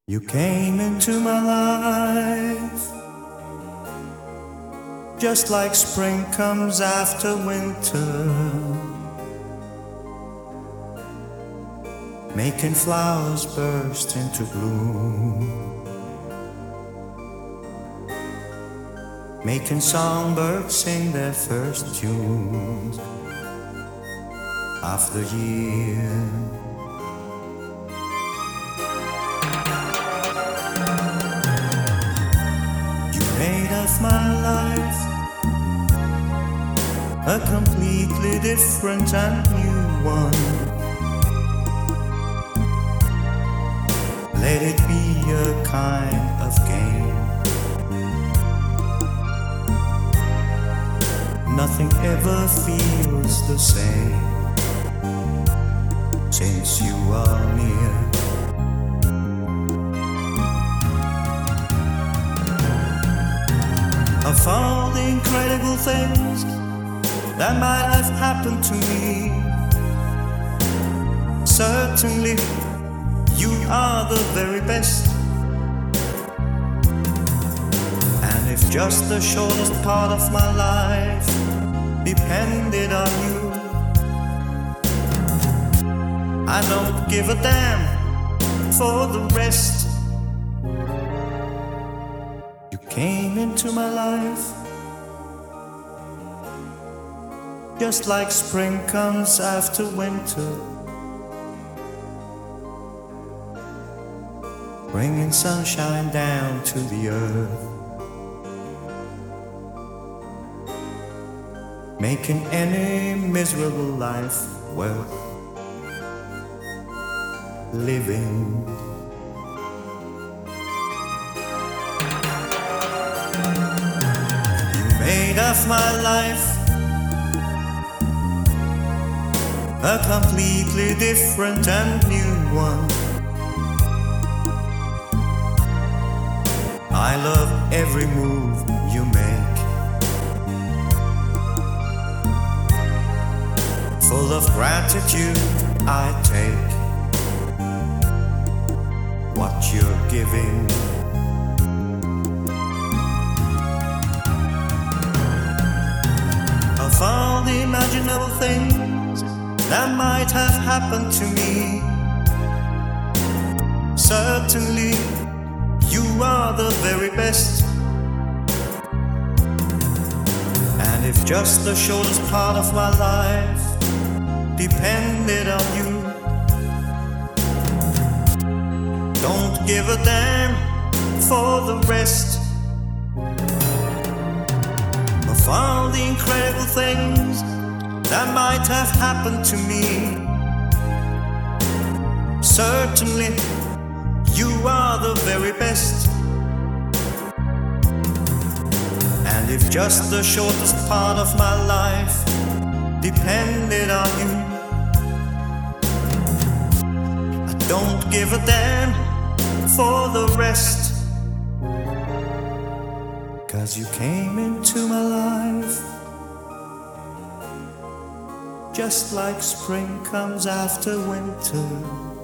You came into my life just like spring comes after winter, making flowers burst into bloom, making songbirds sing their first tunes of the year. Made of my life a completely different and new one. Let it be a kind of game. Nothing ever feels the same since you are near. Of all the incredible things that might have happened to me, certainly you are the very best. And if just the shortest part of my life depended on you, I don't give a damn for the rest. You came into my life just like spring comes after winter, bringing sunshine down to the earth, making any miserable life worth living. Made of my life a completely different and new one. I love every move you make, full of gratitude I take what you're giving. Of all the imaginable things that might have happened to me, certainly you are the very best. And if just the shortest part of my life depended on you, don't give a damn for the rest. Of all the incredible things that might have happened to me, certainly you are the very best. And if just the shortest part of my life depended on you, I don't give a damn for the rest. 'Cause you came into my life just like spring comes after winter,